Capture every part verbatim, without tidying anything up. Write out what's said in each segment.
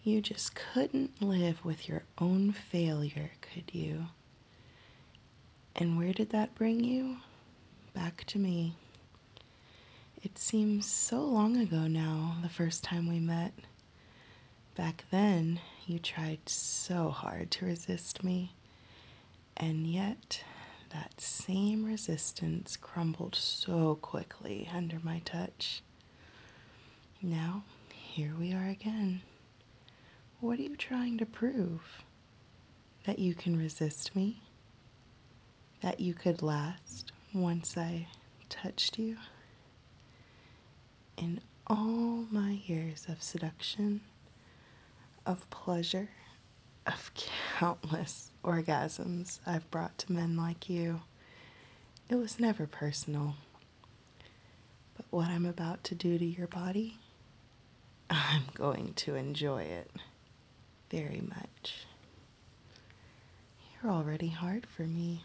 You just couldn't live with your own failure, could you? And where did that bring you? Back to me. It seems so long ago now, the first time we met. Back then, you tried so hard to resist me, and yet that same resistance crumbled so quickly under my touch. Now, here we are again. What are you trying to prove? That you can resist me? That you could last once I touched you? In all my years of seduction, of pleasure, of countless orgasms I've brought to men like you, it was never personal. But what I'm about to do to your body, I'm going to enjoy it very much. You're already hard for me.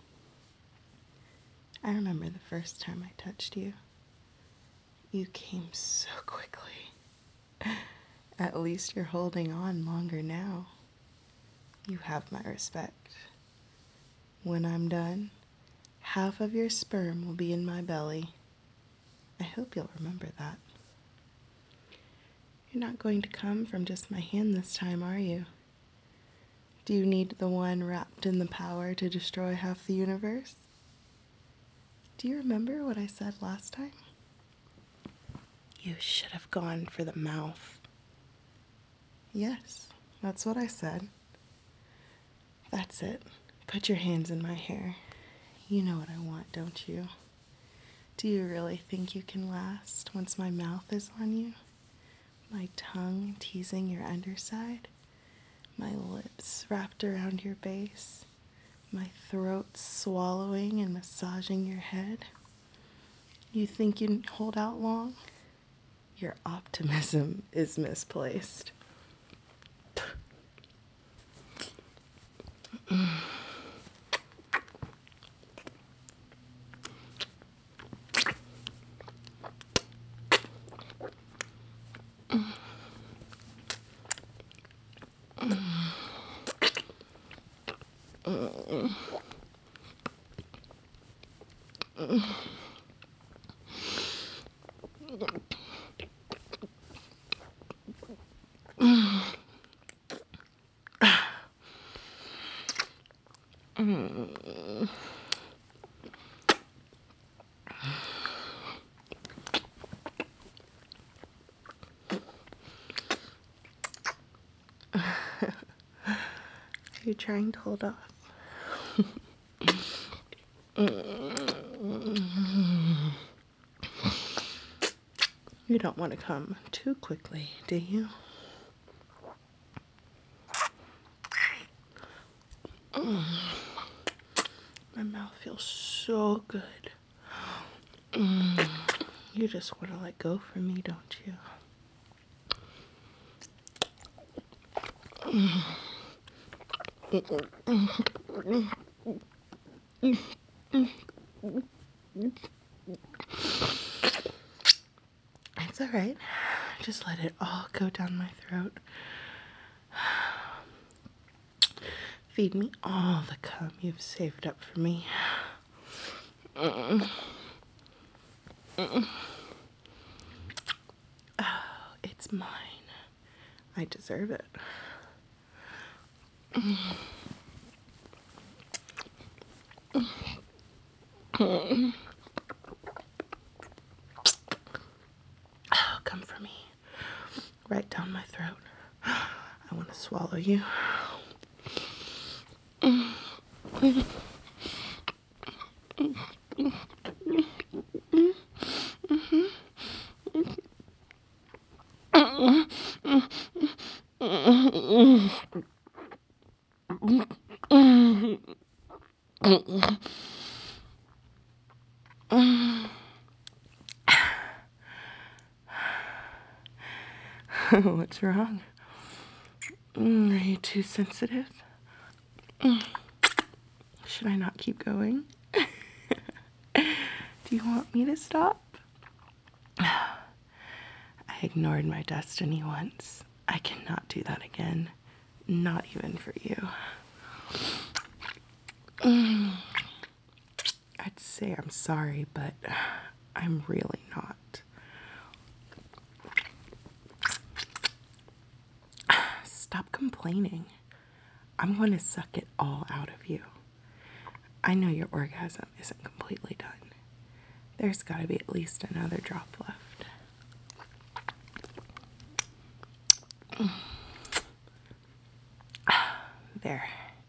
I remember the first time I touched you. You came so quickly. At least you're holding on longer now. You have my respect. When I'm done, half of your sperm will be in my belly. I hope you'll remember that. You're not going to come from just my hand this time, are you? Do you need the one wrapped in the power to destroy half the universe? Do you remember what I said last time? You should have gone for the mouth. Yes, that's what I said. That's it. Put your hands in my hair. You know what I want, don't you? Do you really think you can last once my mouth is on you? My tongue teasing your underside? My lips wrapped around your base? My throat swallowing and massaging your head? You think you can hold out long? Your optimism is misplaced. Are you trying to hold off? You don't want to come too quickly, do you? My mouth feels so good. You just want to let go from me, don't you? It's all right. Just let it all go down my throat. Feed me all the cum you've saved up for me. Oh, it's mine. I deserve it. Oh, come for me. Right down my throat. I want to swallow you. What's wrong? Are you too sensitive? Should I not keep going? Do you want me to stop? I ignored my destiny once. I cannot do that again. Not even for you. Mm. I'd say I'm sorry, but I'm really not. Stop complaining. I'm going to suck it all out of you. I know your orgasm isn't completely done. There's got to be at least another drop left. There.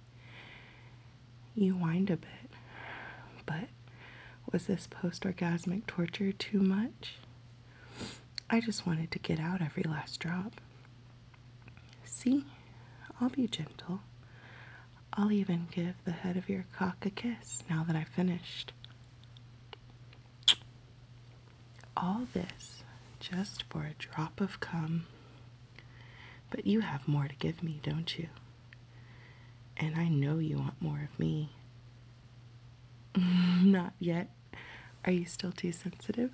You whined a bit, but was this post-orgasmic torture too much? I just wanted to get out every last drop. See? I'll be gentle. I'll even give the head of your cock a kiss now that I've finished. All this just for a drop of cum. But you have more to give me, don't you? And I know you want more of me. Not yet. Are you still too sensitive?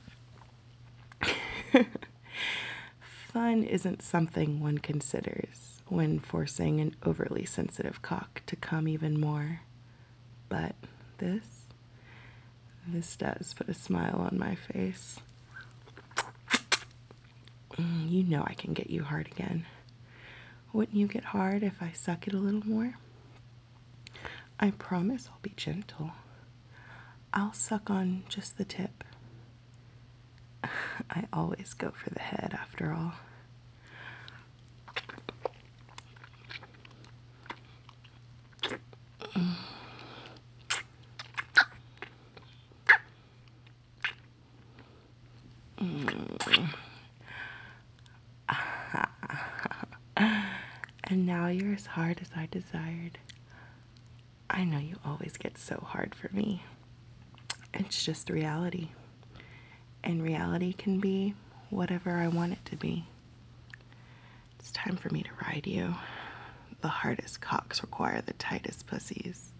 Fun isn't something one considers when forcing an overly sensitive cock to come even more. But this, this does put a smile on my face. You know I can get you hard again. Wouldn't you get hard if I suck it a little more? I promise I'll be gentle. I'll suck on just the tip. I always go for the head after all. And now you're as hard as I desired. I know you always get so hard for me. It's just reality. And reality can be whatever I want it to be. It's time for me to ride you. The hardest cocks require the tightest pussies.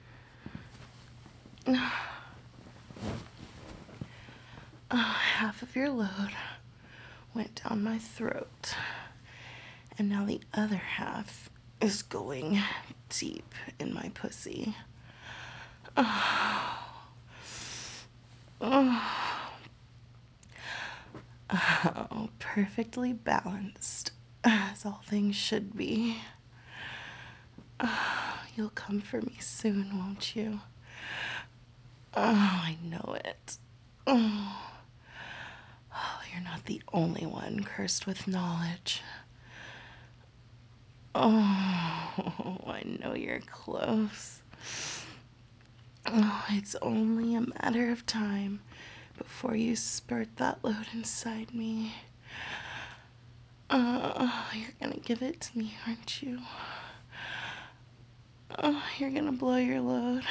Oh, half of your load went down my throat. And now the other half is going deep in my pussy. Oh. Oh. Oh, perfectly balanced, as all things should be. Oh, you'll come for me soon, won't you? Oh, I know it. Oh. Oh, you're not the only one cursed with knowledge. Oh, I know you're close. Oh, it's only a matter of time before you spurt that load inside me. Oh, you're gonna give it to me, aren't you? Oh, you're gonna blow your load.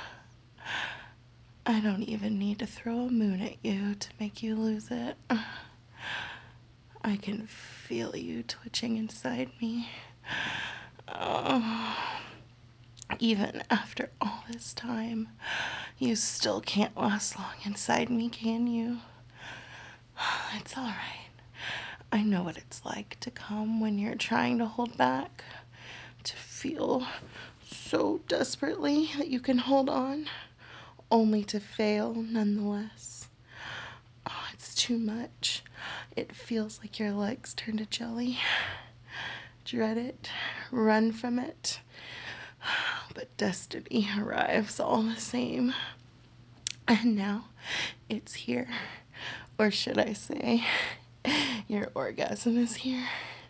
I don't even need to throw a moon at you to make you lose it. I can feel you twitching inside me. Oh, even after all this time, you still can't last long inside me, can you? It's all right. I know what it's like to come when you're trying to hold back, to feel so desperately that you can hold on, only to fail nonetheless. Oh, it's too much. It feels like your legs turn to jelly. Dread it, run from it, but destiny arrives all the same. And now it's here. Or should I say, your orgasm is here.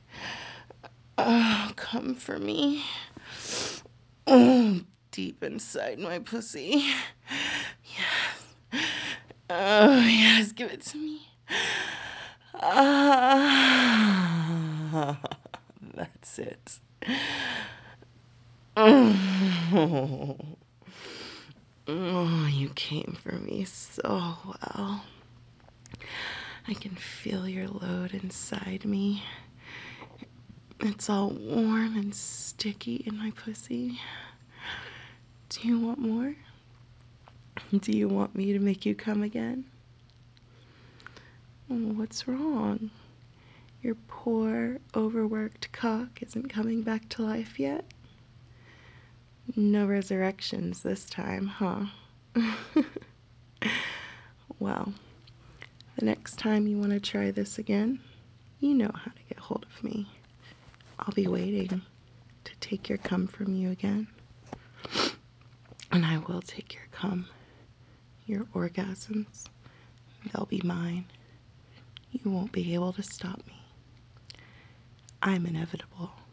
Oh, come for me. Oh, deep inside my pussy. Yes. Oh, yes, give it to me. Ah, that's it. Oh, oh, you came for me so well. I can feel your load inside me. It's all warm and sticky in my pussy. Do you want more? Do you want me to make you come again? What's wrong? Your poor, overworked cock isn't coming back to life yet? No resurrections this time, huh? Well, the next time you want to try this again, you know how to get hold of me. I'll be waiting to take your cum from you again. And I will take your cum, your orgasms. They'll be mine. You won't be able to stop me. I'm inevitable.